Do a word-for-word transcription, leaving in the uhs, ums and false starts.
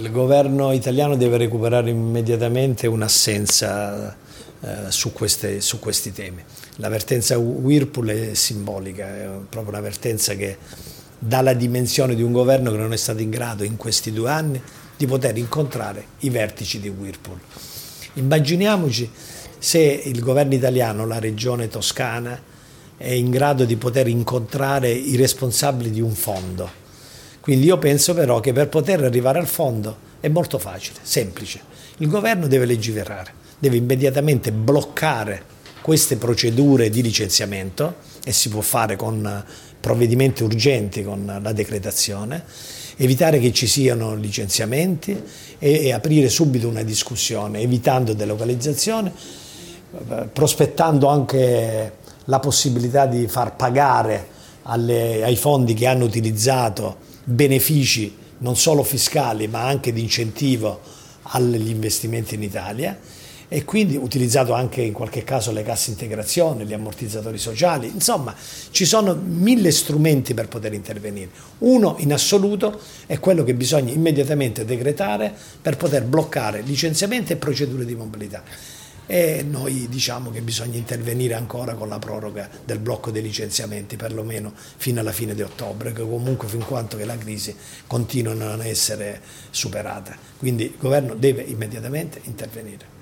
il governo italiano deve recuperare immediatamente un'assenza eh, su, queste, su questi temi. L'avvertenza Whirlpool è simbolica, è proprio un'avvertenza che dà la dimensione di un governo che non è stato in grado in questi due anni di poter incontrare i vertici di Whirlpool. Immaginiamoci se il governo italiano, la regione Toscana, è in grado di poter incontrare i responsabili di un fondo. Quindi io penso però che per poter arrivare al fondo è molto facile, semplice. Il governo deve legiferare, deve immediatamente bloccare queste procedure di licenziamento, e si può fare con provvedimenti urgenti, con la decretazione, evitare che ci siano licenziamenti e, e aprire subito una discussione, evitando delocalizzazione, prospettando anche la possibilità di far pagare alle, ai fondi che hanno utilizzato benefici non solo fiscali ma anche di incentivo agli investimenti in Italia, e quindi utilizzato anche in qualche caso le casse integrazione, gli ammortizzatori sociali. Insomma, ci sono mille strumenti per poter intervenire. Uno in assoluto è quello che bisogna immediatamente decretare per poter bloccare licenziamenti e procedure di mobilità. E noi diciamo che bisogna intervenire ancora con la proroga del blocco dei licenziamenti, perlomeno fino alla fine di ottobre, che comunque fin quanto che la crisi continua a non essere superata. Quindi il governo deve immediatamente intervenire.